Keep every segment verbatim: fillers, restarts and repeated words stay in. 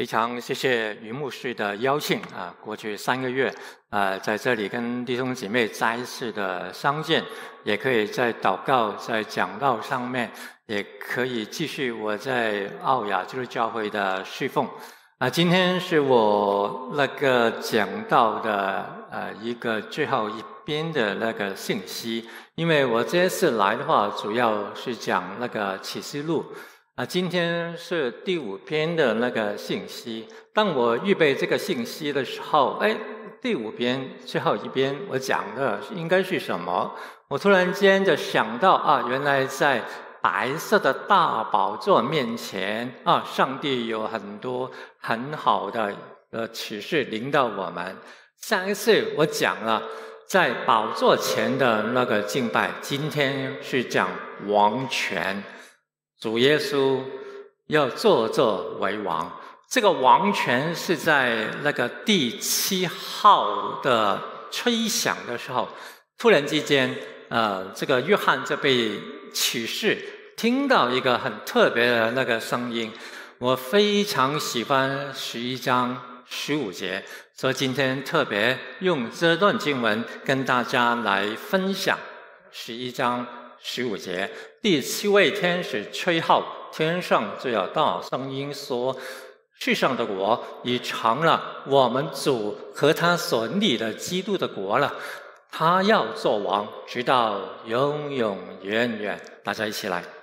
非常谢谢于牧师的邀请啊！过去三个月，呃，在这里跟弟兄姐妹再一次的相见，也可以在祷告、在讲道上面，也可以继续我在奥雅基督教会的侍奉。啊，今天是我那个讲道的呃一个最后一边的那个信息，因为我这次来的话，主要是讲那个启示录。啊，今天是第五篇的那个信息。当我预备这个信息的时候，哎，第五篇最后一篇我讲的应该是什么？我突然间就想到啊，原来在白色的大宝座面前啊，上帝有很多很好的呃启示临到我们。上一次我讲了在宝座前的那个敬拜，今天是讲王权。主耶稣要坐坐为王，这个王权是在那个第七号的吹响的时候，突然之间，呃，这个约翰就被启示，听到一个很特别的那个声音。我非常喜欢十一章十五节，所以今天特别用这段经文跟大家来分享十一章十五节。第七位天使吹号，天上就有大声音说：世上的国已成了我们主和他所立的基督的国了，他要做王，直到永永远远。大家一起来。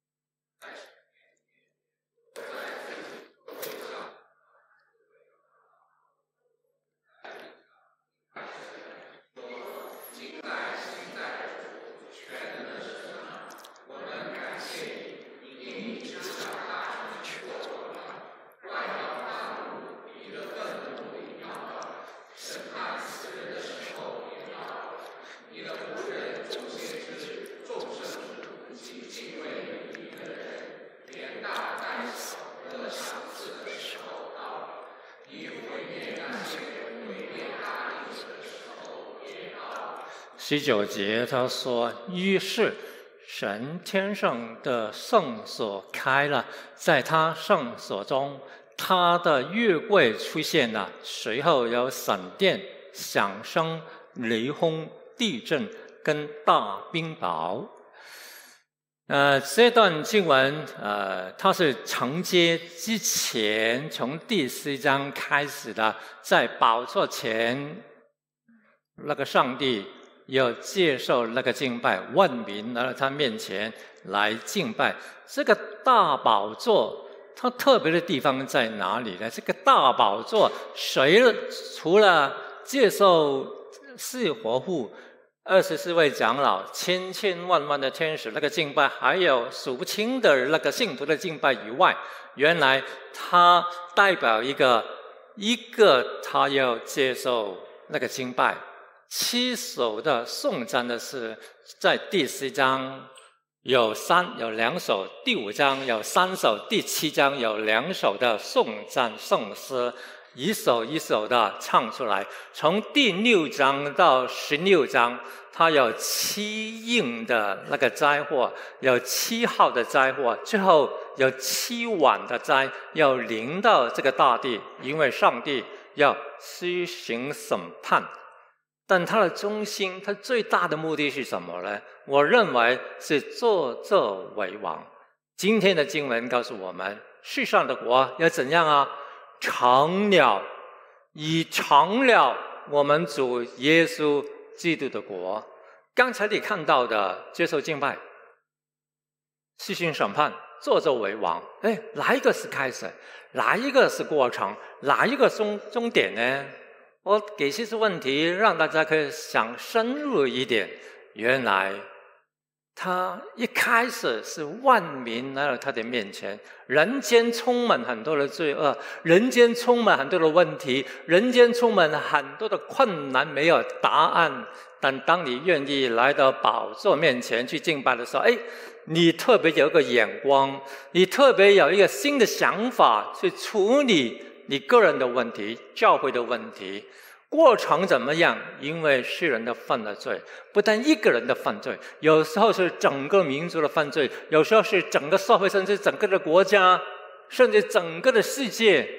十九节他说，于是神天上的圣所开了，在他圣所中，他的约柜出现了，随后有闪电、响声、雷轰、地震跟大冰雹。呃，这段经文，呃，它是承接之前从第四章开始的，在宝座前那个上帝要接受那个敬拜，万民来到他面前来敬拜。这个大宝座它特别的地方在哪里呢？这个大宝座谁除了接受四活物、二十四位长老、千千万万的天使那个敬拜，还有数不清的那个信徒的敬拜以外，原来它代表一个一个他要接受那个敬拜。七首的颂赞的是在第四章有三有两首，第五章有三首，第七章有两首的颂赞颂诗，一首一首的唱出来。从第六章到十六章，它有七应的那个灾祸，有七号的灾祸，最后有七晚的灾要临到这个大地，因为上帝要施行审判。但它的中心，它最大的目的是什么呢？我认为是坐坐为王。今天的经文告诉我们，世上的国要怎样啊？成了，已成了我们主耶稣基督的国。刚才你看到的接受敬拜、施行审判、坐坐为王，哎，哪一个是开始？哪一个是过程？哪一个终终点呢？我给些些问题，让大家可以想深入一点。原来他一开始是万民来到他的面前，人间充满很多的罪恶，人间充满很多的问题，人间充满很多的困难，没有答案。但当你愿意来到宝座面前去敬拜的时候，哎，你特别有一个眼光，你特别有一个新的想法去处理你个人的问题、教会的问题。过程怎么样？因为世人的犯了罪，不但一个人的犯罪，有时候是整个民族的犯罪，有时候是整个社会，甚至整个的国家，甚至整个的世界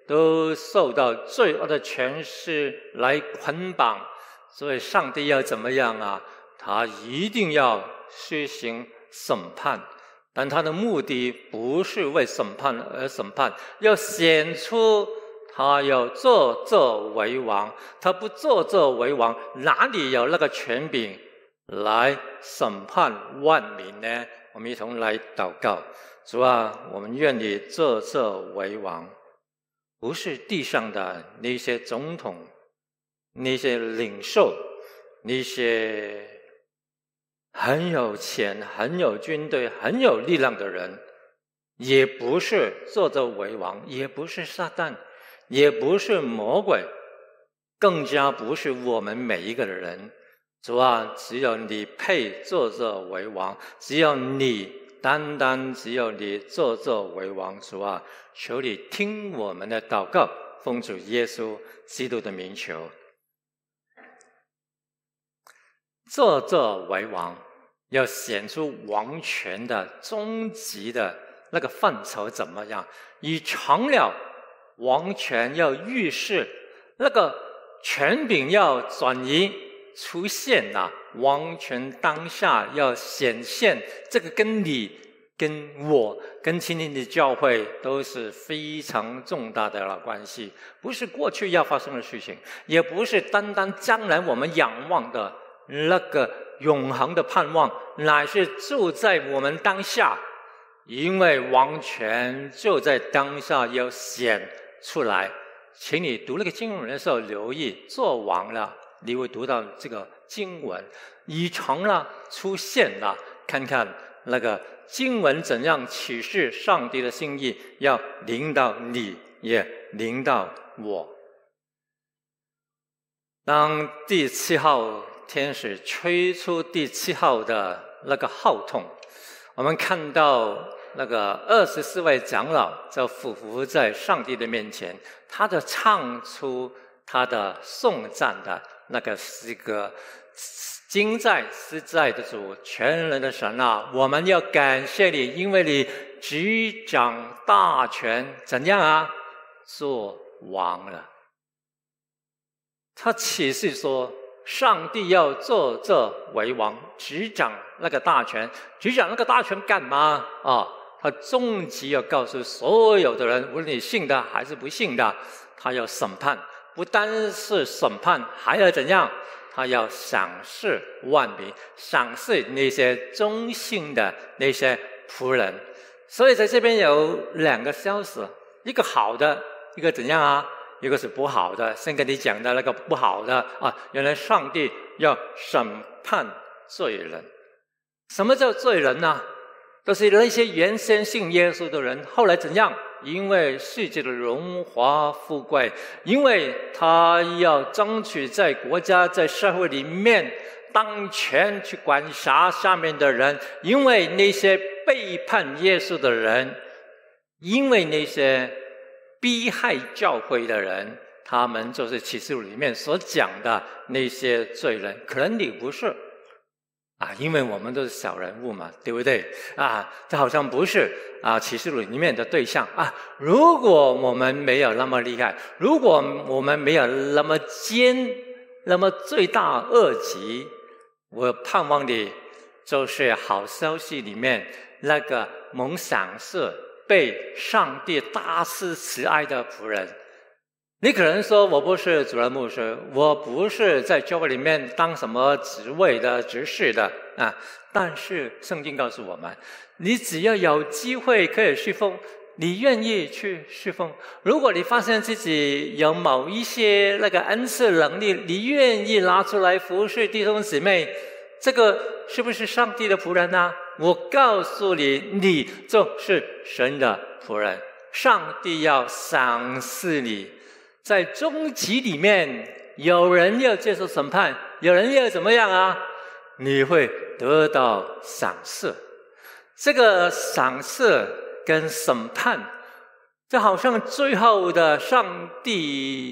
都受到罪恶的权势来捆绑，所以上帝要怎么样啊？他一定要施行审判，但他的目的不是为审判而审判，要显出他要作作为王。他不作作为王，哪里有那个权柄来审判万民呢？我们一同来祷告。主啊，我们愿你作作为王，不是地上的那些总统、那些领袖、那些很有钱、很有军队、很有力量的人，也不是作作为王，也不是撒旦，也不是魔鬼，更加不是我们每一个人。主啊，只有你配作作为王，只有你单单只有你作作为王。主啊，求你听我们的祷告，奉主耶稣基督的名求。作作为王，要显出王权的终极的那个范畴怎么样？已成了王权要预示，那个权柄要转移出现了，王权当下要显现，这个跟你、跟我、跟今天的教会都是非常重大的关系，不是过去要发生的事情，也不是单单将来我们仰望的那个永恒的盼望，乃是就在我们当下，因为王权就在当下要显出来。请你读那个经文的时候留意，做王了你会读到这个经文已成了，出现了，看看那个经文怎样启示上帝的心意，要临到你，也临到我。当第七号天使吹出第七号的那个号筒，我们看到那个二十四位长老就俯伏在上帝的面前，他就唱出他的颂赞的那个诗歌：今在实在的主，全能的神啊，我们要感谢你，因为你执掌大权，怎样啊？做王了。他启示说，上帝要作这为王，执掌那个大权。执掌那个大权干嘛啊？他终极要告诉所有的人，无论你信的还是不信的，他要审判。不单是审判，还要怎样？他要赏识万民，赏识那些忠心的那些仆人。所以在这边有两个消息，一个好的，一个怎样啊？一个是不好的。先跟你讲的那个不好的啊，原来上帝要审判罪人。什么叫罪人呢？都是那些原先信耶稣的人，后来怎样？因为世界的荣华富贵，因为他要争取在国家在社会里面当权去管辖下面的人，因为那些背叛耶稣的人，因为那些逼害教会的人，他们就是启示录里面所讲的那些罪人。可能你不是啊，因为我们都是小人物嘛，对不对啊？这好像不是啊启示录里面的对象啊。如果我们没有那么厉害，如果我们没有那么奸，那么罪大恶极，我盼望你就是好消息里面那个蒙赏赐、被上帝大施慈爱的仆人。你可能说，我不是主任牧师，我不是在教会里面当什么职位的执事的啊。但是圣经告诉我们，你只要有机会可以侍奉，你愿意去侍奉。如果你发现自己有某一些那个恩赐能力，你愿意拿出来服侍弟兄姊妹，这个是不是上帝的仆人呢？我告诉你，你就是神的仆人。上帝要赏赐你。在终极里面，有人要接受审判，有人要怎么样啊？你会得到赏赐。这个赏赐跟审判，就好像最后的上帝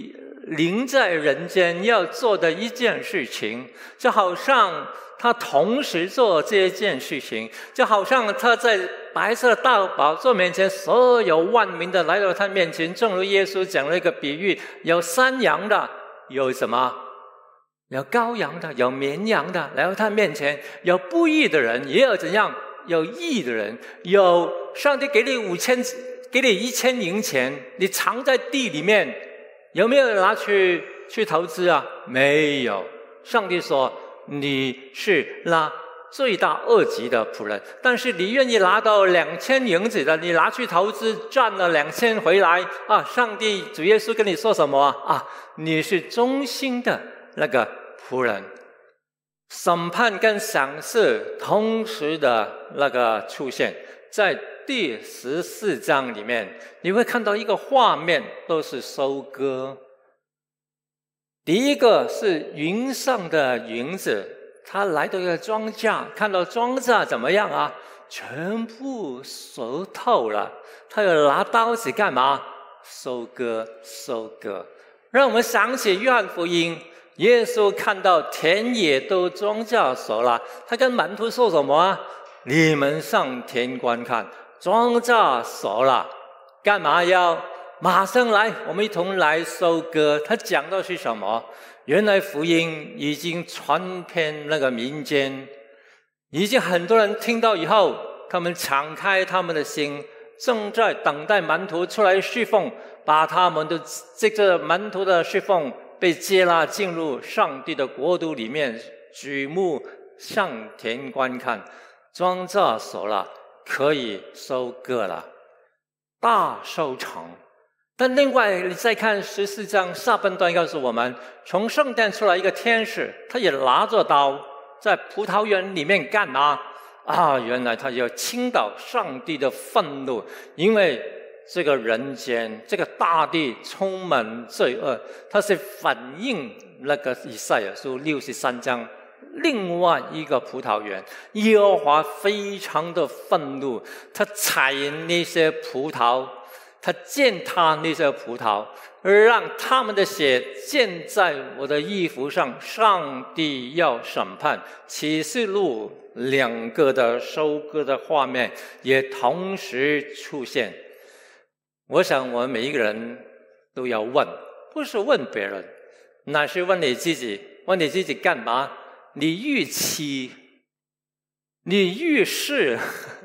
临在人间要做的一件事情，就好像他同时做这件事情，就好像他在白色的大宝座面前，所有万民的来到他面前，正如耶稣讲了一个比喻，有山羊的，有什么？有羔羊的，有绵羊的，来到他面前，有不义的人，也有怎样？有义的人，有上帝给你五千，给你一千银钱，你藏在地里面，有没有拿去去投资啊？没有。上帝说你是那罪大恶极的仆人，但是你愿意拿到两千银子的，你拿去投资赚了两千回来啊！上帝主耶稣跟你说什么啊？啊，你是忠心的那个仆人。审判跟赏赐同时的那个出现，在第十四章里面，你会看到一个画面，都是收割。第一个是云上的云子，他来到一个庄稼，看到庄稼怎么样啊？全部熟透了，他要拿刀子干嘛？收割，收割。让我们想起约翰福音。耶稣看到田野都庄稼熟了，他跟门徒说什么啊？你们上田观看，庄稼熟了，干嘛要马上来？我们一同来收割。他讲的是什么？原来福音已经传遍那个民间，已经很多人听到以后，他们敞开他们的心，正在等待门徒出来侍奉，把他们的这个门徒的侍奉被接纳进入上帝的国度里面，举目向田观看，庄稼熟了，可以收割了，大收成。但另外你再看十四章下半段告诉我们，从圣殿出来一个天使，他也拿着刀在葡萄园里面干嘛啊？原来他要倾倒上帝的愤怒，因为这个人间，这个大地充满罪恶，它是反映那个以赛亚书六十三章另外一个葡萄园。耶和华非常的愤怒，他采那些葡萄，他践踏那些葡萄，而让他们的血溅在我的衣服上。上帝要审判。启示录两个的收割的画面也同时出现。我想我们每一个人都要问，不是问别人，乃是问你自己。问你自己干嘛？你预期，你预示，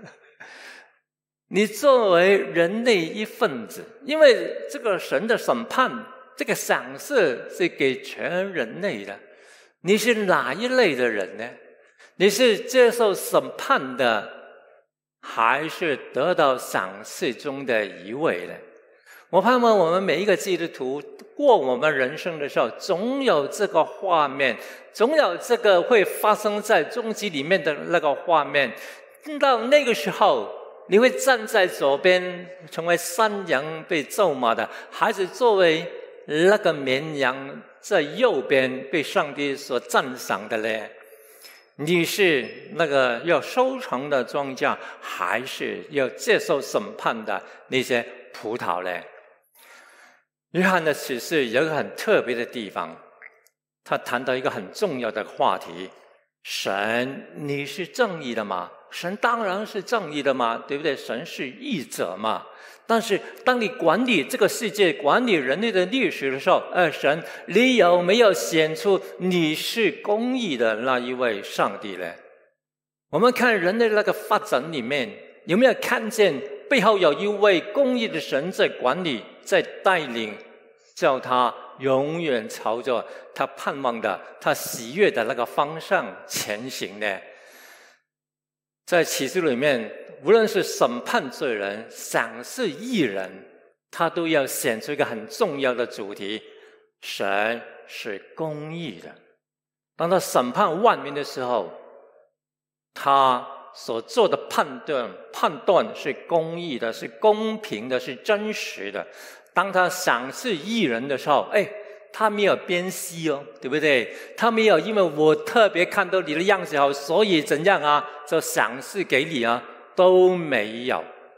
你作为人类一份子，因为这个神的审判，这个赏赐是给全人类的。你是哪一类的人呢？你是接受审判的，还是得到赏赐中的一位呢？我盼望我们每一个基督徒过我们人生的时候，总有这个画面，总有这个会发生在终极里面的那个画面。到那个时候，你会站在左边，成为山羊被咒骂的，还是作为那个绵羊在右边被上帝所赞赏的呢？你是那个要收成的庄稼，还是要接受审判的那些葡萄呢？约翰的启示有一个很特别的地方，他谈到一个很重要的话题：神，你是正义的吗？神当然是正义的嘛，对不对？神是义者嘛。但是当你管理这个世界，管理人类的历史的时候，呃，神，你有没有显出你是公义的那一位上帝呢？我们看人类那个发展里面，有没有看见背后有一位公义的神在管理，在带领，叫他永远朝着他盼望的、他喜悦的那个方向前行呢？在启示录里面，无论是审判罪人、赏赐义人，他都要显出一个很重要的主题：神是公义的。当他审判万民的时候，他所做的判断判断是公义的，是公平的，是真实的。当他赏赐义人的时候，哎，他没有边隙哦，对不对？他没有因为我特别看到你的样子好，所以怎样啊，就赏赐给你啊，都没有。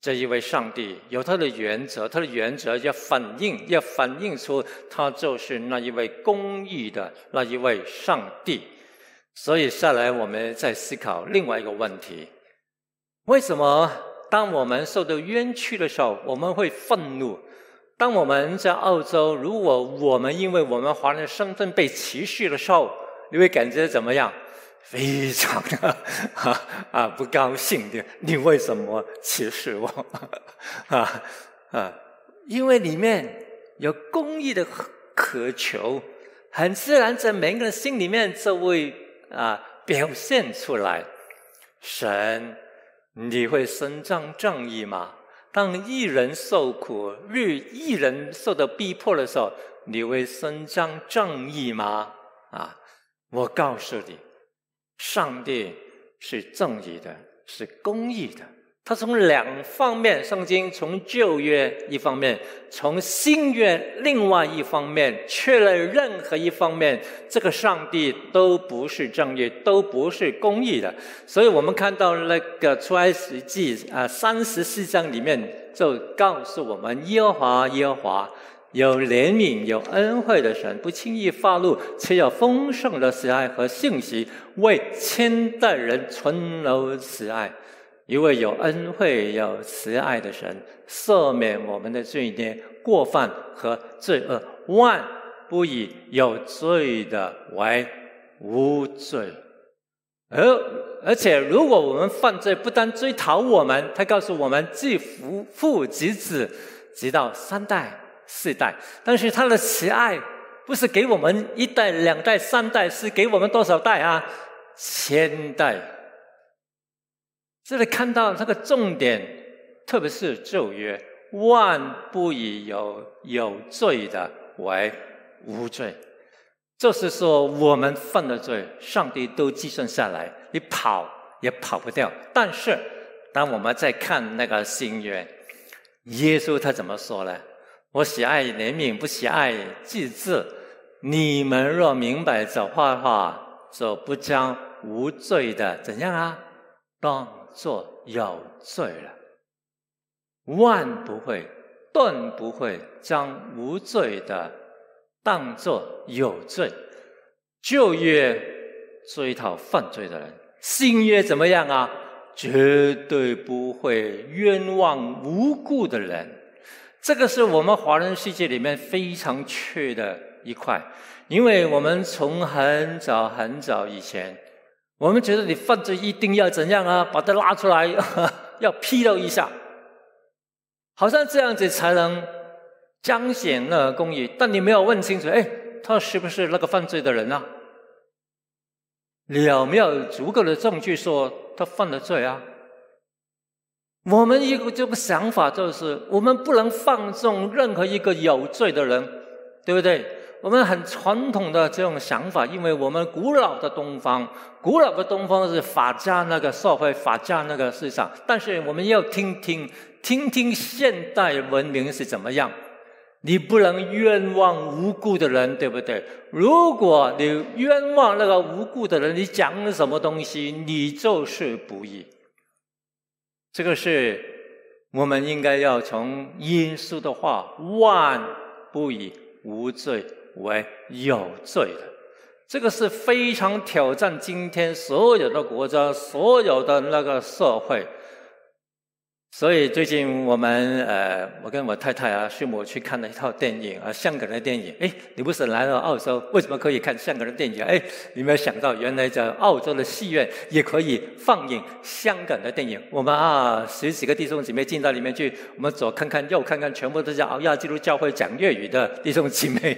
这一位上帝有他的原则，他的原则要反映，要反映出他就是那一位公义的那一位上帝。所以下来我们再思考另外一个问题：为什么当我们受到冤屈的时候，我们会愤怒？当我们在澳洲，如果我们因为我们华人身份被歧视的时候，你会感觉怎么样？非常的啊啊不高兴的，你为什么歧视我？啊啊，因为里面有公义的渴求，很自然在每个人心里面就会啊表现出来。神，你会伸张正义吗？当义人受苦，日义人受到逼迫的时候，你会伸张正义吗？啊，我告诉你，上帝是正义的，是公义的。他从两方面，圣经从旧约一方面，从新约另外一方面，确认任何一方面，这个上帝都不是正义，都不是公义的。所以我们看到那个出埃及记啊三十四章里面就告诉我们，耶和华耶和华有怜悯有恩惠的神，不轻易发怒，且有丰盛的慈爱和信息，为千代人存留慈爱。一位有恩惠有慈爱的神，赦免我们的罪孽过犯和罪恶，万不以有罪的为无罪。而而且如果我们犯罪，不但追讨我们，他告诉我们既父父及子，直到三代四代，但是他的慈爱不是给我们一代两代三代，是给我们多少代啊？千代。这里看到这个重点，特别是旧约，万不以有有罪的为无罪。就是说我们犯的罪，上帝都计算下来，你跑也跑不掉。但是当我们再看那个新约，耶稣他怎么说呢？我喜爱怜悯，不喜爱祭祀。你们若明白这话的话，就不将无罪的怎样啊？当作有罪了。万不会，顿不会将无罪的当作有罪。旧约追讨犯罪的人，新约怎么样啊？绝对不会冤枉无辜的人。这个是我们华人世界里面非常缺的一块，因为我们从很早很早以前，我们觉得你犯罪一定要怎样啊？把它拉出来，要披露一下，好像这样子才能彰显那个公义。但你没有问清楚，哎，他是不是那个犯罪的人啊？你有没有足够的证据说他犯了罪啊？我们一个这个想法就是，我们不能放纵任何一个有罪的人，对不对？我们很传统的这种想法，因为我们古老的东方，古老的东方是法家那个社会，法家那个思想，但是我们要听听听听现代文明是怎么样。你不能冤枉无辜的人，对不对？如果你冤枉那个无辜的人，你讲什么东西，你就是不义。这个是我们应该要从耶稣的话，万不以无罪为有罪的。这个是非常挑战今天所有的国家，所有的那个社会。所以最近我们呃，我跟我太太啊、师母去看了一套电影啊，香港的电影。哎，你不是来到澳洲，为什么可以看香港的电影？哎，你没有想到，原来在澳洲的戏院也可以放映香港的电影。我们啊，十几个弟兄姐妹进到里面去，我们左看看右看看，全部都是澳亚基督教会讲粤语的弟兄姐妹，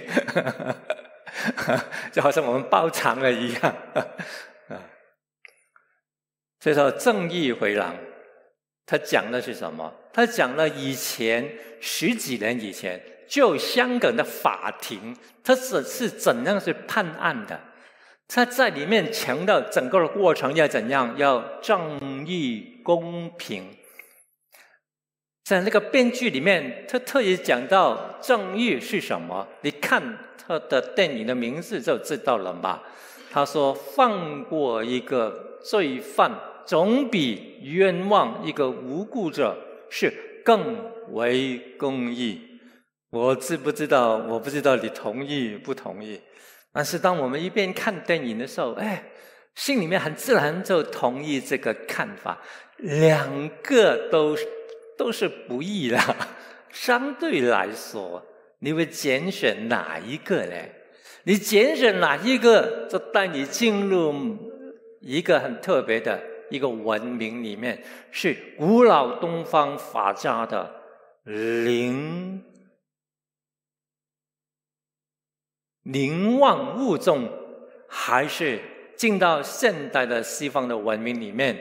就好像我们包场了一样。所以说，正义回廊。他讲的是什么？他讲了以前十几年以前，就香港的法庭，他是是怎样去判案的？他在里面强调整个的过程要怎样，要正义公平。在那个编剧里面，他特意讲到正义是什么？你看他的电影的名字就知道了吧？他说放过一个罪犯，总比冤枉一个无辜者是更为公义。我知不知道？我不知道你同意不同意。但是当我们一边看电影的时候，哎，心里面很自然就同意这个看法。两个都都是不义的，相对来说，你会拣选哪一个呢？你拣选哪一个，就带你进入一个很特别的一个文明里面，是古老东方法家的灵灵忘物众，还是进到现代的西方的文明里面，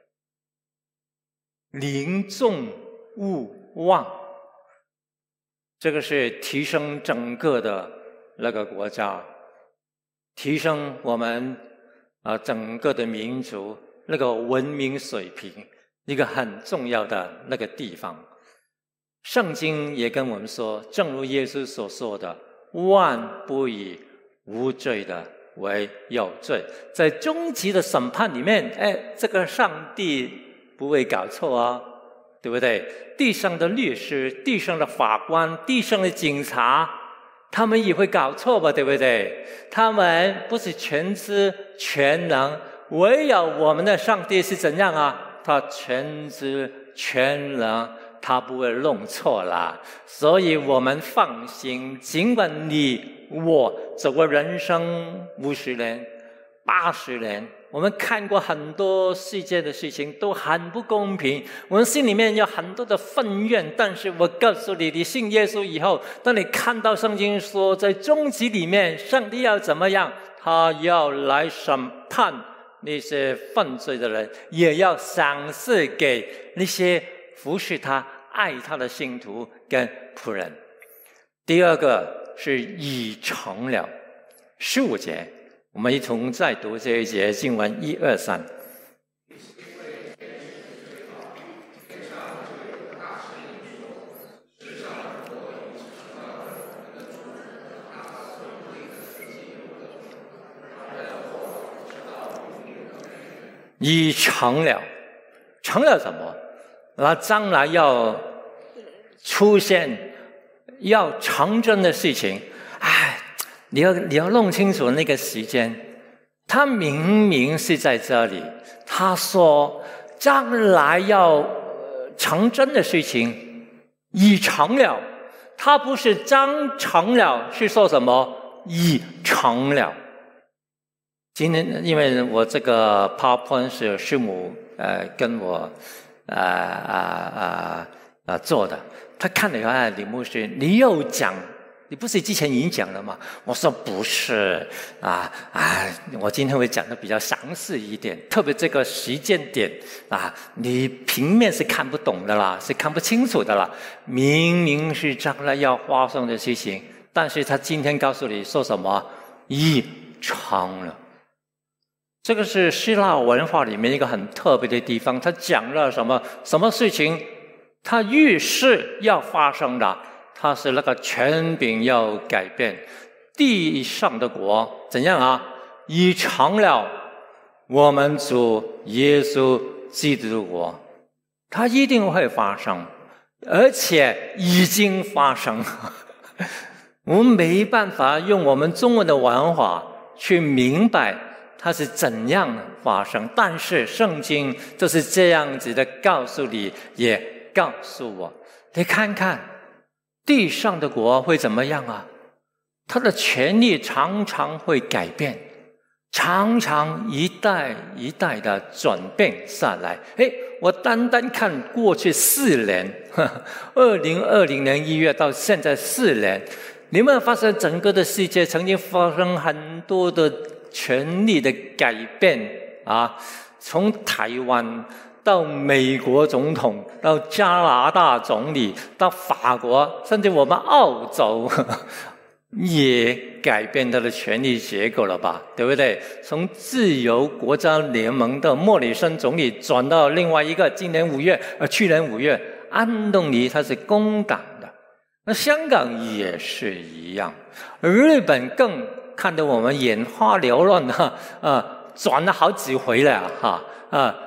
灵重物忘？这个是提升整个的那个国家，提升我们啊整个的民族那个文明水平，一个很重要的那个地方。圣经也跟我们说，正如耶稣所说的，万不以无罪的为有罪。在终极的审判里面，哎，这个上帝不会搞错啊，对不对？地上的律师、地上的法官、地上的警察，他们也会搞错吧，对不对？他们不是全知全能，唯有我们的上帝是怎样啊？他全知全能，他不会弄错啦。所以我们放心，尽管你我走过人生五十年、八十年，我们看过很多世界的事情，都很不公平，我们心里面有很多的愤怨。但是我告诉你，你信耶稣以后，当你看到圣经说，在终极里面，上帝要怎么样？他要来审判那些犯罪的人，也要赏赐给那些服侍他、爱他的信徒跟仆人。第二个是已成了，十五节，我们一同再读这一节经文，一二三。已成了，成了什么？那将来要出现、要成真的事情，哎，你要你要弄清楚那个时间。他明明是在这里，他说将来要成真的事情已成了，他不是将成了，是说什么？已成了。今天因为我这个 PowerPoint 是师母呃跟我呃啊啊啊做的，他看了以后，哎，李牧师，你又讲，你不是之前已经讲了吗？我说不是啊啊，我今天会讲的比较详细一点，特别这个时间点啊，你平面是看不懂的啦，是看不清楚的啦，明明是将来要发生的事情，但是他今天告诉你说什么？已成了。这个是希腊文化里面一个很特别的地方，他讲了什么什么事情，他预示要发生的，他是那个权柄要改变，地上的国怎样啊？已成了我们主耶稣基督的国，它一定会发生，而且已经发生。我们没办法用我们中文的文化去明白它是怎样发生，但是圣经就是这样子的告诉你，也告诉我。你看看地上的国会怎么样啊？它的权力常常会改变，常常一代一代的转变下来。诶，我单单看过去四年，二零二零年一月到现在四年，你们发现整个的世界曾经发生很多的权力的改变啊，从台湾到美国总统，到加拿大总理，到法国，甚至我们澳洲呵呵也改变它的权力结构了吧，对不对？从自由国家联盟的莫里森总理转到另外一个，今年五月呃，去年五月安东尼他是工党的，那香港也是一样，日本更看得我们眼花缭乱哈啊，转了好几回了哈啊，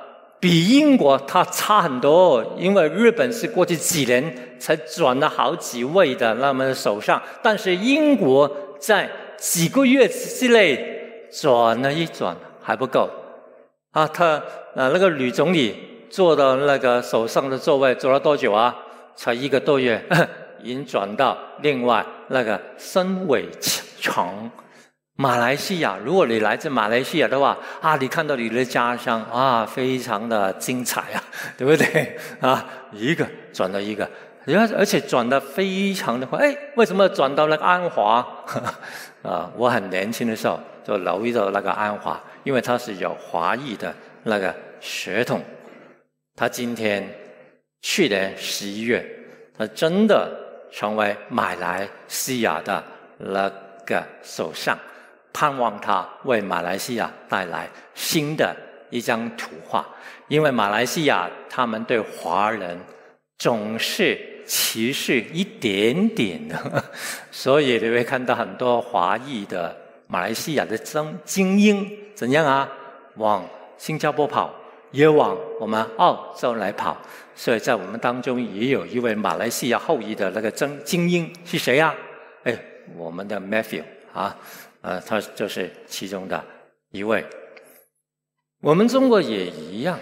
比英国它差很多，因为日本是过去几年才转了好几位的那么首相，但是英国在几个月之内转了一转还不够啊！他呃那个吕总理坐到那个首相的座位坐了多久啊？才一个多月，已经转到另外那个申伟成。马来西亚，如果你来自马来西亚的话啊，你看到你的家乡啊，非常的精彩啊，对不对啊？一个转到一个，而且转得非常的快。哎，为什么转到那个安华？啊，我很年轻的时候就留意到那个安华，因为他是有华裔的那个血统。他今天去年十一月，他真的成为马来西亚的那个首相。盼望他为马来西亚带来新的一张图画，因为马来西亚他们对华人总是歧视一点点的，所以你会看到很多华裔的马来西亚的精英怎样啊，往新加坡跑，也往我们澳洲来跑。所以在我们当中也有一位马来西亚后裔的那个精英是谁啊？哎，我们的 Matthew 啊。呃，他就是其中的一位。我们中国也一样，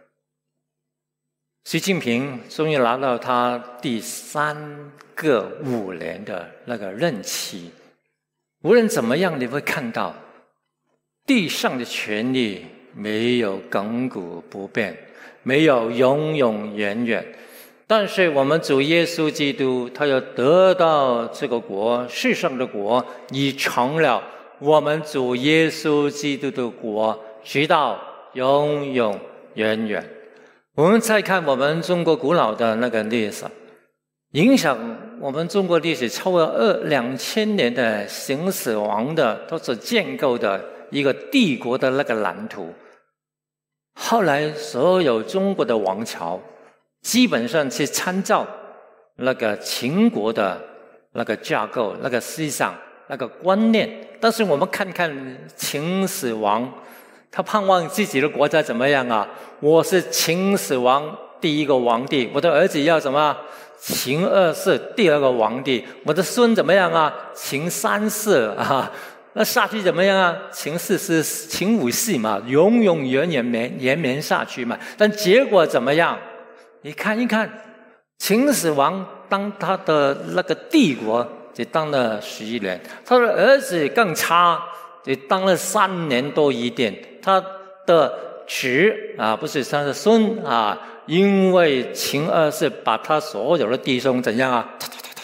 习近平终于拿到他第三个五年的那个任期。无论怎么样，你会看到地上的权力没有亘古不变，没有永永远远。但是我们主耶稣基督，他要得到这个国，世上的国已成了我们主耶稣基督的国，直到永永远远。我们再看我们中国古老的那个历史，影响我们中国历史超过二两千年的秦始皇的都是建构的一个帝国的那个蓝图。后来所有中国的王朝基本上是参照那个秦国的那个架构、那个思想、那个观念。但是我们看看秦始皇，他盼望自己的国家怎么样啊？我是秦始皇第一个皇帝，我的儿子要什么？秦二世第二个皇帝，我的孙怎么样啊？秦三世啊，那下去怎么样啊？秦四世、秦五世嘛，永永远远绵延绵下去嘛。但结果怎么样？你看一看，秦始皇当他的那个帝国只当了十一年，他的儿子更差，只当了三年多一点。他的侄啊，不是他的孙啊，因为秦二世把他所有的弟兄怎样啊，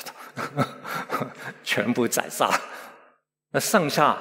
全部宰杀。那剩下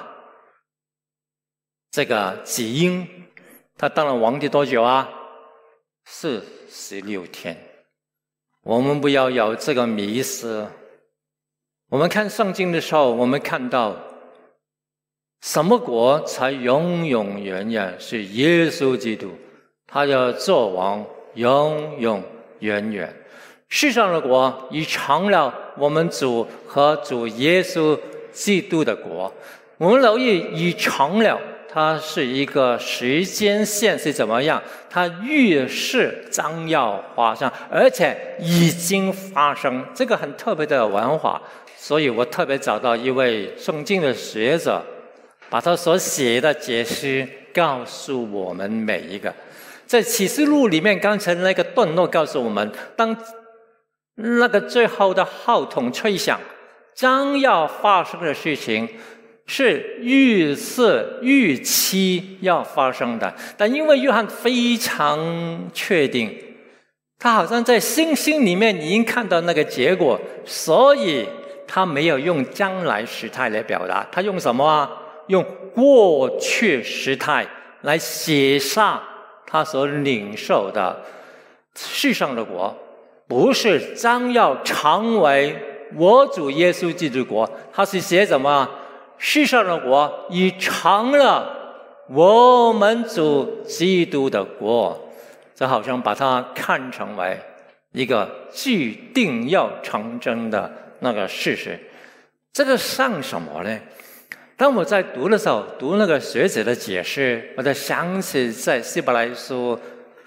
这个子婴，他当了皇帝多久啊？四十六天。我们不要有这个迷思。我们看圣经的时候，我们看到什么国才永永远远？是耶稣基督，他要做王，永永远远。世上的国已成了我们主和主耶稣基督的国。我们留意已成了，它是一个时间线是怎么样？它预示将要发生，而且已经发生，这个很特别的文化。所以我特别找到一位圣经的学者，把他所写的解释告诉我们每一个。在启示录里面，刚才那个段落告诉我们，当那个最后的号筒吹响，将要发生的事情是预示预期要发生的。但因为约翰非常确定，他好像在星星里面已经看到那个结果，所以他没有用将来时态来表达，他用什么啊？用过去时态来写下他所领受的世上的国，不是将要成为我主耶稣基督国，他是写什么？世上的国已成了我们主基督的国，这好像把它看成为一个既定要成真的那个事实。这个像什么呢？当我在读的时候，读那个学者的解释，我在想起在希伯来书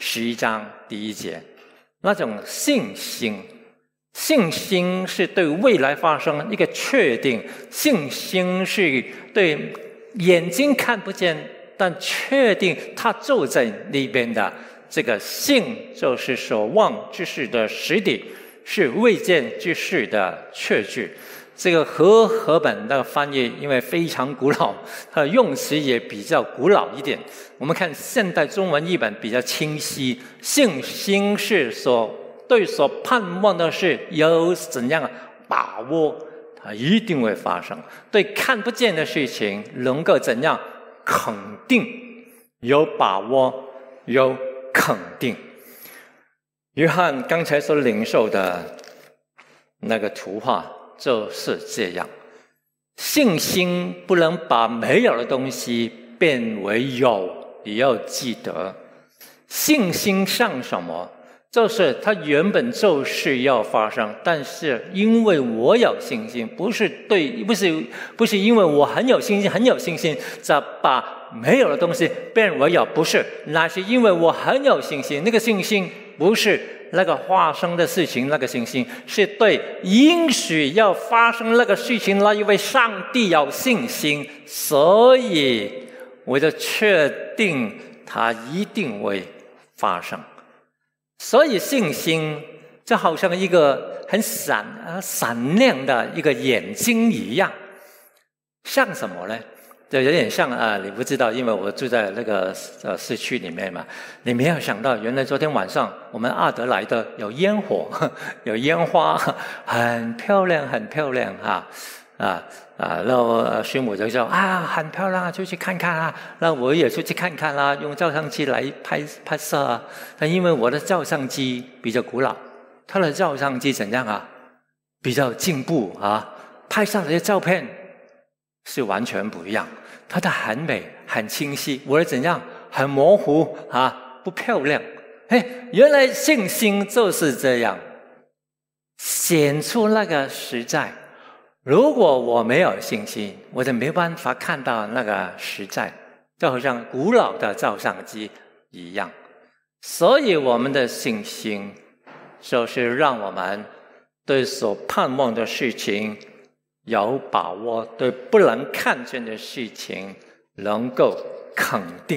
十一章第一节，那种信心。信心是对未来发生一个确定，信心是对眼睛看不见但确定它就在那边的，这个信就是所望之事的实底，是未见之事的确据。这个和合本的翻译因为非常古老，它的用词也比较古老一点。我们看现代中文译本比较清晰，信心是所对所盼望的事有怎样把握，它一定会发生。对看不见的事情能够怎样肯定，有把握，有肯定。约翰刚才所领受的那个图画就是这样，信心不能把没有的东西变为有，也要记得信心像什么，就是它原本就是要发生，但是因为我有信心，不是对，不是不是因为我很有信心，很有信心，再把没有的东西变为有，不是，那是因为我很有信心。那个信心不是那个发生的事情，那个信心是对应许要发生那个事情，那因为上帝有信心，所以我就确定它一定会发生。所以信心就好像一个很闪啊闪亮的一个眼睛一样，像什么呢？就有点像啊，你不知道，因为我住在那个呃市区里面嘛，你没有想到，原来昨天晚上我们阿德莱德有烟火，有烟花，很漂亮，很漂亮哈啊啊！然后师母就说啊，很漂亮，就去看看啊。那我也出去看看啦，用照相机来拍拍摄啊。但因为我的照相机比较古老，他的照相机怎样啊？比较进步啊，拍下来的照片是完全不一样。它的很美很清晰，我的怎样很模糊啊，不漂亮。哎，原来信心就是这样显出那个实在。如果我没有信心，我就没办法看到那个实在，就好像古老的照相机一样。所以我们的信心就是让我们对所盼望的事情有把握，对不能看见的事情能够肯定。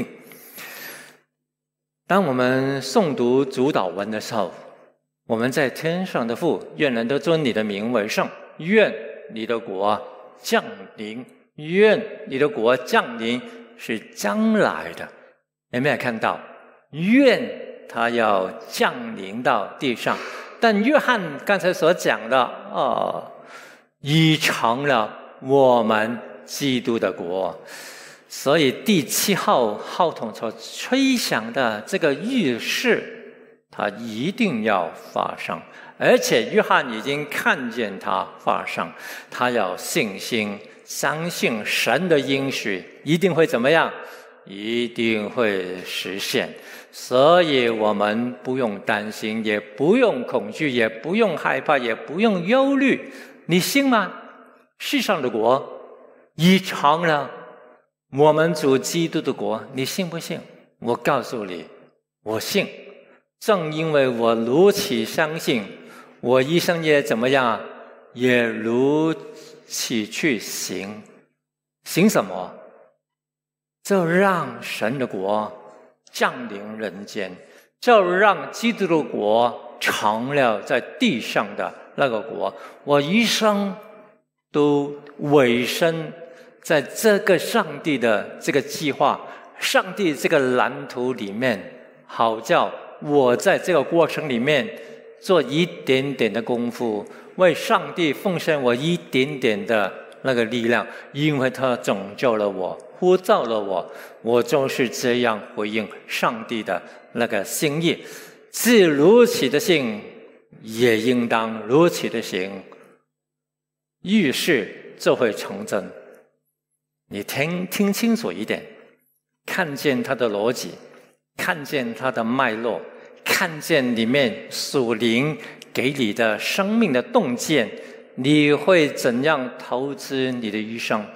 当我们诵读主祷文的时候，我们在天上的父，愿人都尊你的名为圣，愿你的国降临，愿你的国降临是将来的。有没有看到？愿它要降临到地上。但约翰刚才所讲的哦，已成了我们基督的国。所以第七号号筒所吹响的这个预示，它一定要发生，而且约翰已经看见它发生，他有信心相信神的应许一定会怎么样，一定会实现。所以我们不用担心，也不用恐惧，也不用害怕，也不用忧虑。你信吗？世上的国已成了我们主基督的国，你信不信？我告诉你，我信。正因为我如此相信，我一生也怎么样，也如此去行。行什么？就让神的国降临人间，就让基督的国成了在地上的那个国。我一生都委身在这个上帝的这个计划，上帝这个蓝图里面，好叫我在这个过程里面做一点点的功夫，为上帝奉献我一点点的那个力量，因为他拯救了我，呼召了我，我就是这样回应上帝的那个心意。既如此的信，也应当如此的行，预示就会成真。你听听清楚一点，看见它的逻辑，看见它的脉络，看见里面属灵给你的生命的洞见，你会怎样投资你的余生？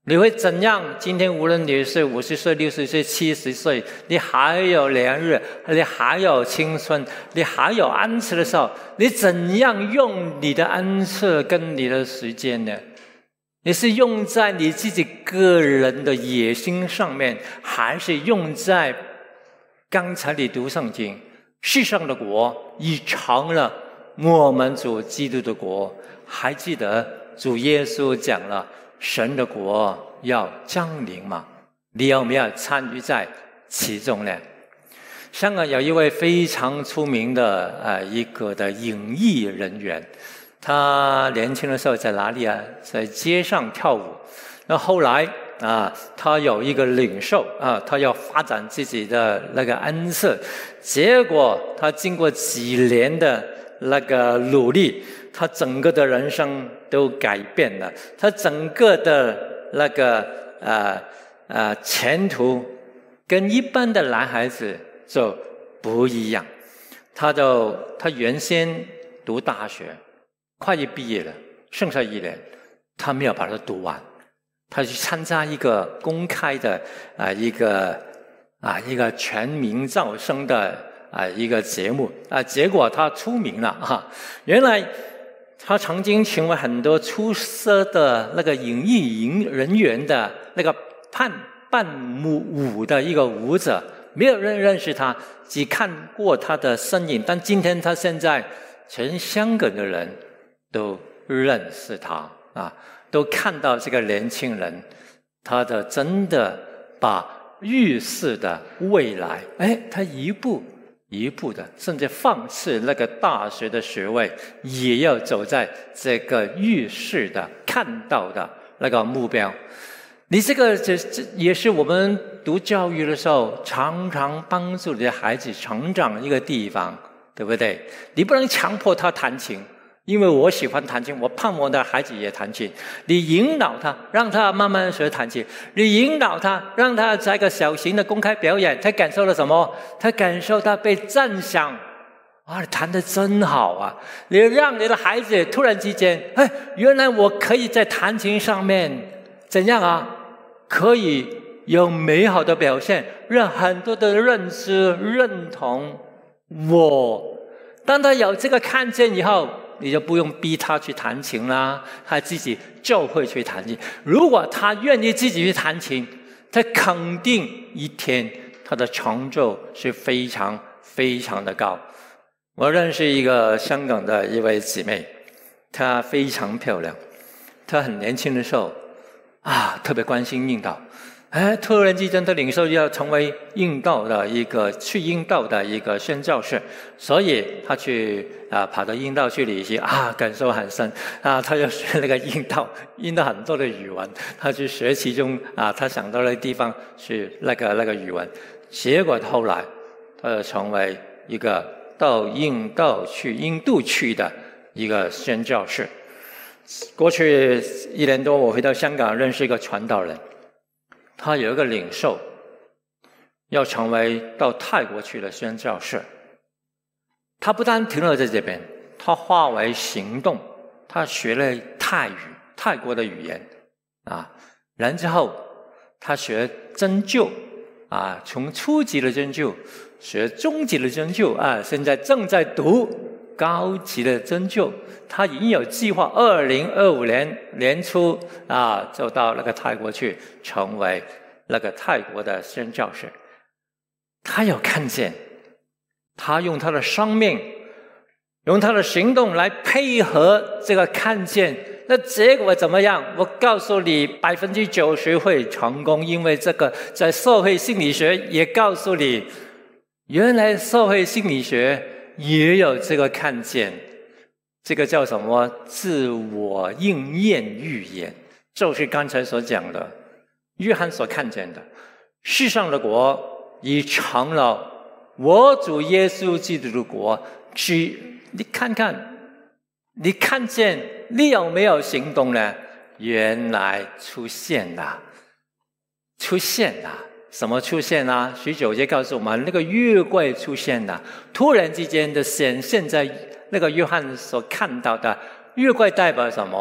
你会怎样？今天无论你是五十岁、六十岁、七十岁，你还有连日，你还有青春，你还有安息的时候，你怎样用你的安息跟你的时间呢？你是用在你自己个人的野心上面，还是用在刚才你读圣经，世上的国已成了我们主基督的国？还记得主耶稣讲了神的国要降临吗？你有没有参与在其中呢？香港有一位非常出名的呃一个的影艺人员，他年轻的时候在哪里啊？在街上跳舞。那后来啊，他有一个领受啊，他要发展自己的那个恩赐，结果他经过几年的那个努力，他整个的人生都改变了，他整个的那个呃呃前途跟一般的男孩子就不一样。他就他原先读大学，快要毕业了，剩下一年，他没有把它读完，他去参加一个公开的啊、呃、一个啊一个全民招生的啊、呃、一个节目啊、呃，结果他出名了啊！原来他曾经成为很多出色的那个影艺营人员的那个伴伴舞的一个舞者，没有人认识他，只看过他的身影，但今天他现在全香港的人都认识他啊，都看到这个年轻人，他的真的把预示的未来，哎，他一步一步的，甚至放弃那个大学的学位，也要走在这个预示的看到的那个目标。你这个这这也是我们读教育的时候常常帮助你的孩子成长的一个地方，对不对？你不能强迫他弹琴，因为我喜欢弹琴，我盼望的孩子也弹琴。你引导他，让他慢慢学弹琴；你引导他，让他在一个小型的公开表演，他感受了什么？他感受到被赞赏，啊，弹得真好啊！你让你的孩子突然之间，哎，原来我可以在弹琴上面怎样啊？可以有美好的表现，让很多的认知认同我。当他有这个看见以后，你就不用逼他去弹琴啦，他自己就会去弹琴。如果他愿意自己去弹琴，他肯定一天他的成就是非常非常的高。我认识一个香港的一位姊妹，她非常漂亮，她很年轻的时候啊，特别关心印道。哎，突然之间，他领受要成为印道的一个去印道的一个宣教士，所以他去啊跑到印道去旅行啊，感受很深啊。他要学那个印道，印道很多的语文，他去学其中啊，他想到的地方去那个那个语文，结果后来他就成为一个到印道去印度去的一个宣教士。过去一年多，我回到香港认识一个传道人。他有一个领受，要成为到泰国去的宣教士。他不但停留在这边，他化为行动，他学了泰语，泰国的语言啊。然之后他学针灸啊，从初级的针灸学中级的针灸啊，现在正在读高级的针灸。他已经有计划，二零二五年年初啊，就到那个泰国去，成为那个泰国的宣教士。他有看见，他用他的生命，用他的行动来配合这个看见。那结果怎么样？我告诉你，百分之九十会成功，因为这个在社会心理学也告诉你，原来社会心理学也有这个看见。这个叫什么？自我应验预言，就是刚才所讲的，约翰所看见的，世上的国已成了我主耶稣基督的国。去，你看看，你看见，你有没有行动呢？原来出现了，出现了。什么出现啊？十九节告诉我们，那个月桂出现了，突然之间的显现在那个约翰所看到的月桂代表什么？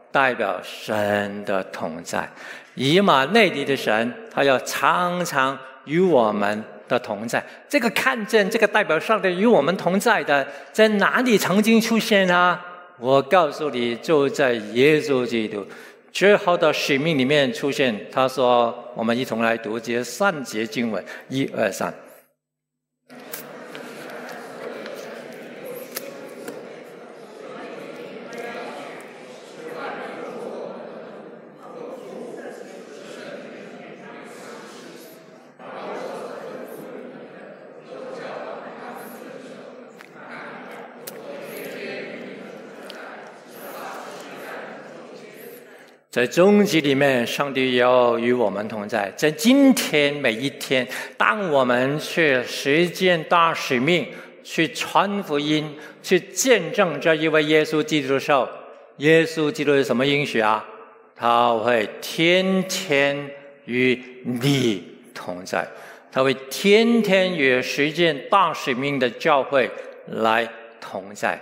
代表神的同在。以马内利的神，他要常常与我们的同在。这个看见，这个代表上帝与我们同在的，在哪里曾经出现啊？我告诉你，就在耶稣基督最后的使命里面出现。他说，我们一同来读这三节经文，一二三。在终极里面，上帝要与我们同在。在今天每一天，当我们去实践大使命，去传福音，去见证这一位耶稣基督的时候，耶稣基督是什么应许啊？他会天天与你同在，他会天天与实践大使命的教会来同在。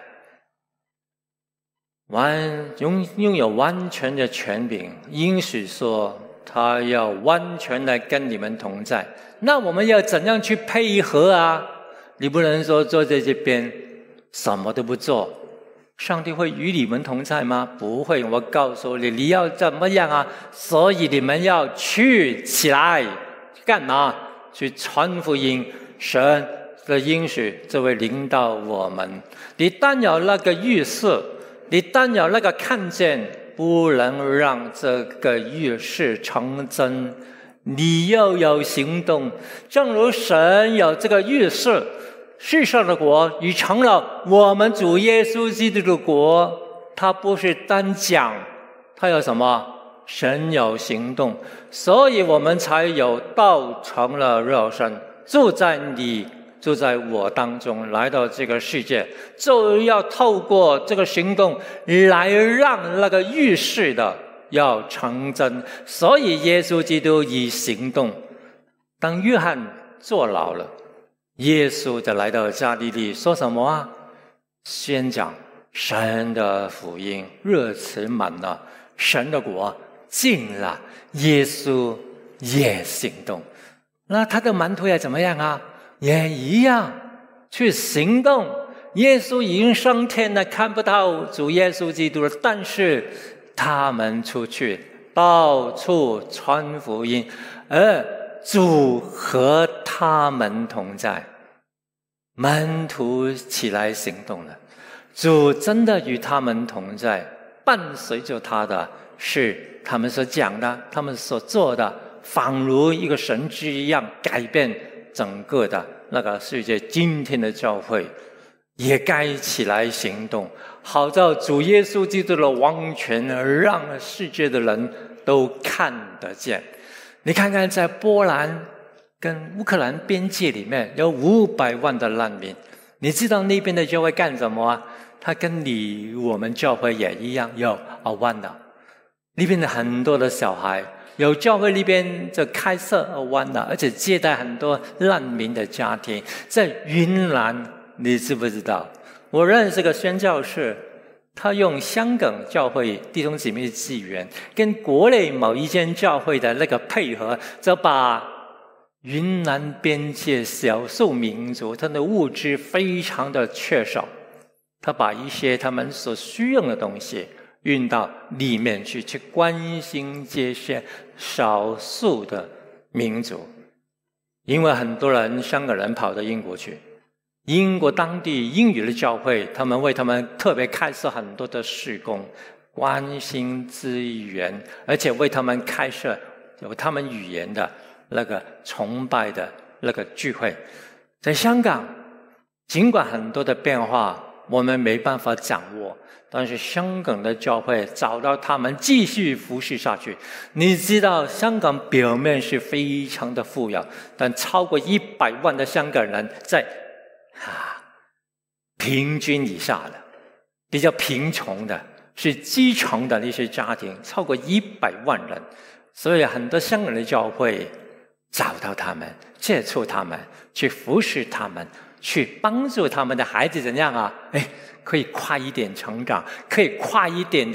完拥拥有完全的权柄，应许说他要完全的跟你们同在。那我们要怎样去配合啊？你不能说坐在这边什么都不做，上帝会与你们同在吗？不会。我告诉你，你要怎么样啊？所以你们要去起来干嘛？去传福音，神的应许就会领导我们。你单有那个预示，你单有那个看见，不能让这个预示成真。你要有行动，正如神有这个预示，世上的国已成了我们主耶稣基督的国。他不是单讲，他有什么？神有行动，所以我们才有道成了肉身，住在你就在我当中，来到这个世界，就要透过这个行动来让那个预示的要成真。所以耶稣基督以行动。当约翰坐牢了，耶稣就来到加利利，说什么啊？宣讲神的福音，热词满了，神的国近了。耶稣也行动，那他的门徒也怎么样啊？也一样去行动。耶稣已经升天了，看不到主耶稣基督了，但是他们出去到处传福音，而主和他们同在。门徒起来行动了，主真的与他们同在，伴随着他的是他们所讲的，他们所做的，仿如一个神迹一样，改变整个的那个世界。今天的教会也该起来行动，好叫主耶稣基督的王权让世界的人都看得见。你看看在波兰跟乌克兰边界里面有五百万的难民，你知道那边的教会干什么啊？他跟你我们教会也一样，有啊湾的那边的很多的小孩，有教会那边就开设啊湾的，而且接待很多难民的家庭。在云南，你知不知道？我认识个宣教士，他用香港教会弟兄姊妹的资源，跟国内某一间教会的那个配合，就把云南边界少数民族他的物质非常的缺少，他把一些他们所需用的东西运到里面去，去关心这些少数的民族。因为很多人香港人跑到英国去，英国当地英语的教会，他们为他们特别开设很多的事工，关心资源，而且为他们开设有他们语言的那个崇拜的那个聚会。在香港，尽管很多的变化我们没办法掌握，但是香港的教会找到他们继续服侍下去。你知道香港表面是非常的富有，但超过一百万的香港人在啊平均以下的，比较贫穷的，是基层的那些家庭，超过一百万人。所以很多香港的教会找到他们，接触他们，去服侍他们，去帮助他们的孩子怎样啊？哎，可以快一点成长，可以快一点的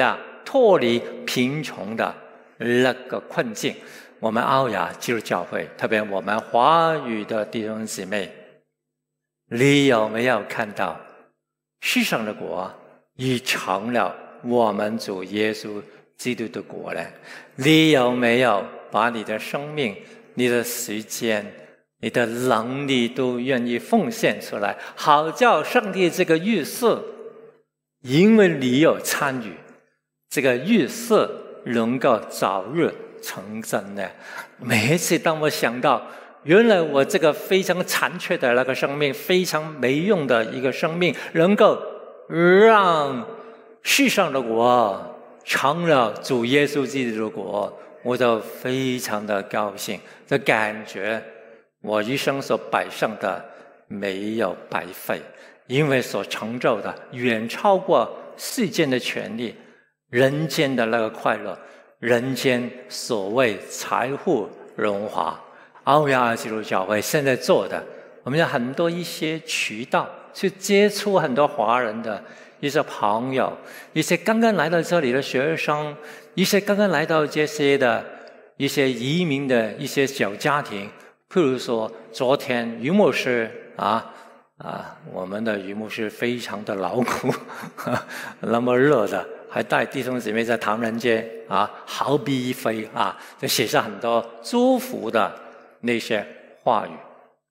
脱离贫穷的那个困境。我们奥雅基督教会，特别我们华语的弟兄姊妹，你有没有看到世上的国已成了我们主耶稣基督的国呢？你有没有把你的生命、你的时间、你的能力都愿意奉献出来，好叫上帝这个预示，因为你有参与，这个预示能够早日成真呢？每一次当我想到原来我这个非常残缺的那个生命，非常没用的一个生命，能够让世上的国成了主耶稣基督的国，我就非常的高兴，这感觉我一生所摆上的没有白费，因为所成就的远超过世间的权利，人间的那个快乐，人间所谓财富荣华。奥雅基督教会现在做的，我们有很多一些渠道去接触很多华人的一些朋友，一些刚刚来到这里的学生，一些刚刚来到这些的一些移民的一些小家庭。譬如说昨天于牧师啊啊，我们的于牧师非常的劳苦，那么热的，还带弟兄姊妹在唐人街啊毫笔一挥啊，就写下很多祝福的那些话语。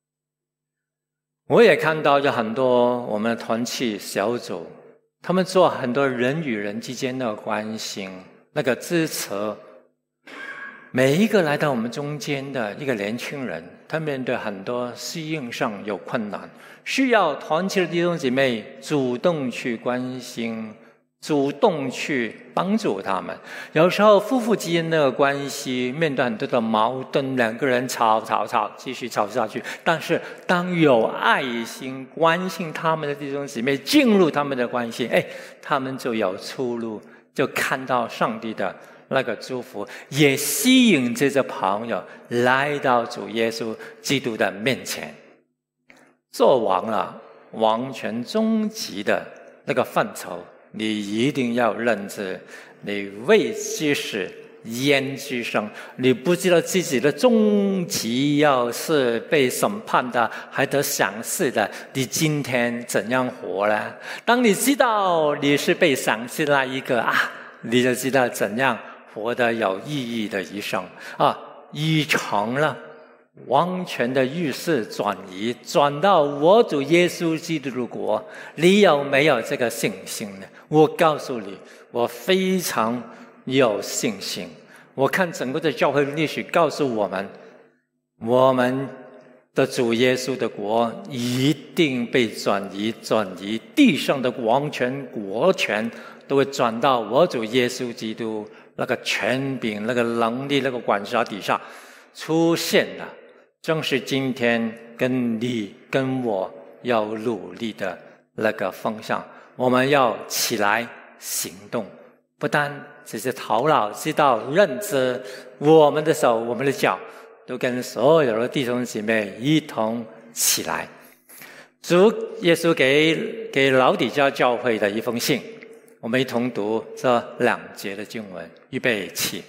我也看到有很多我们的团契小组，他们做很多人与人之间的关心，那个支持。每一个来到我们中间的一个年轻人，他面对很多适应上有困难，需要团契的弟兄姐妹主动去关心，主动去帮助他们。有时候夫妇之间的关系面对很多的矛盾，两个人吵吵吵继续吵下去，但是当有爱心关心他们的弟兄姊妹进入他们的关系，哎，他们就有出路，就看到上帝的那个祝福，也吸引这些朋友来到主耶稣基督的面前。做完了完全终极的那个范畴，你一定要认知，你未知时焉知生？你不知道自己的终极要是被审判的，还得赏赐的，你今天怎样活呢？当你知道你是被赏赐的那一个啊，你就知道怎样活得有意义的一生啊！已成了完全的预示转移，转到我主耶稣基督的国，你有没有这个信心呢？我告诉你，我非常有信心。我看整个的教会历史告诉我们，我们的主耶稣的国一定被转移，转移地上的王权国权都会转到我主耶稣基督那个权柄、那个能力、那个管辖底下出现了。正是今天跟你跟我要努力的那个方向，我们要起来行动，不单只是头脑知道认知，我们的手我们的脚都跟所有的弟兄姐妹一同起来。主耶稣给给老底嘉教会的一封信，我们一同读这两节的经文，预备起。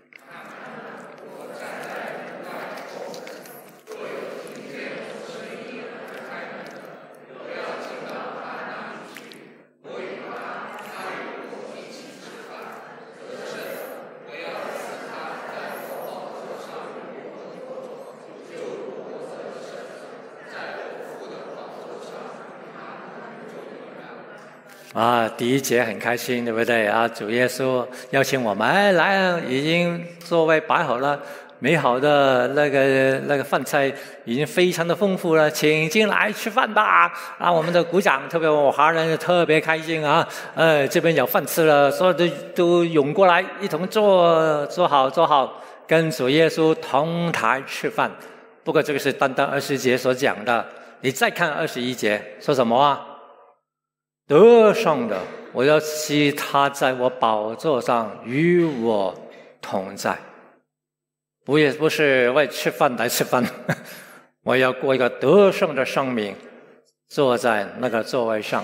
啊，第一节很开心，对不对啊？主耶稣邀请我们，哎，来，已经座位摆好了，美好的那个那个饭菜已经非常的丰富了，请进来吃饭吧！啊，我们的鼓掌，特别我华人特别开心啊！呃，这边有饭吃了，所有的都涌过来，一同坐坐好坐好，跟主耶稣同台吃饭。不过这个是单单二十节所讲的，你再看二十一节说什么啊？得胜的，我要期他在我宝座上与我同在。不也不是为吃饭来吃饭，我要过一个得胜的生命，坐在那个座位上，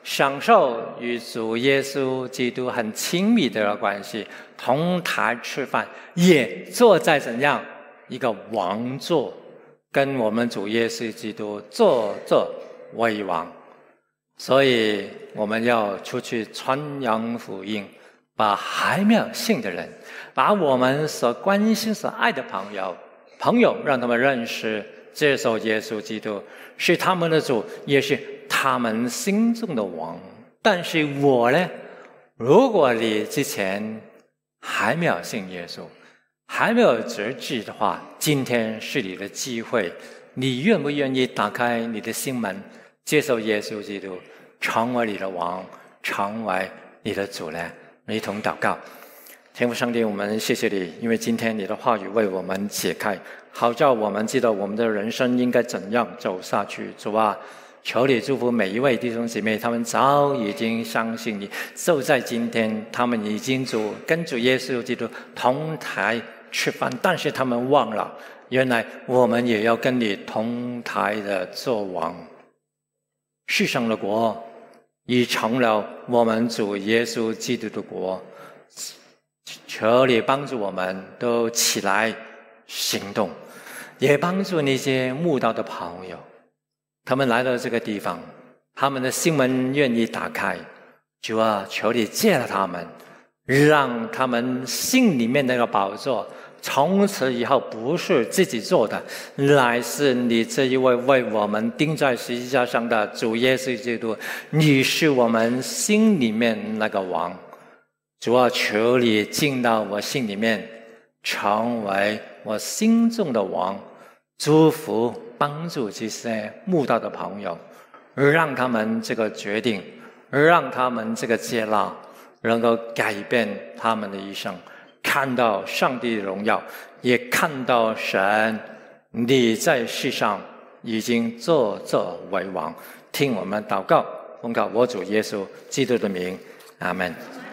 享受与主耶稣基督很亲密的关系，同台吃饭，也坐在怎样一个王座，跟我们主耶稣基督坐坐为王。所以我们要出去传扬福音，把还没有信的人，把我们所关心所爱的朋友朋友让他们认识接受耶稣基督，是他们的主，也是他们心中的王。但是我呢，如果你之前还没有信耶稣，还没有责治的话，今天是你的机会，你愿不愿意打开你的心门，接受耶稣基督，成为你的王，成为你的主呢？一同祷告。天父上帝，我们谢谢你，因为今天你的话语为我们解开，好叫我们知道我们的人生应该怎样走下去。主啊，求你祝福每一位弟兄姐妹，他们早已经相信你，就在今天他们已经主跟主耶稣基督同台吃饭，但是他们忘了原来我们也要跟你同台的做王。世上的国已成了我们主耶稣基督的国，求你帮助我们都起来行动，也帮助那些慕道的朋友，他们来到这个地方，他们的心门愿意打开。主啊，求你借了他们，让他们心里面那个宝座从此以后不是自己做的，乃是你这一位为我们钉在十字架上的主耶稣基督，你是我们心里面那个王。主啊，求你进到我心里面，成为我心中的王，祝福帮助这些慕道的朋友，让他们这个决定，让他们这个接纳能够改变他们的一生，看到上帝的荣耀，也看到神你在世上已经坐坐为王。听我们祷告，奉告我主耶稣基督的名，阿们。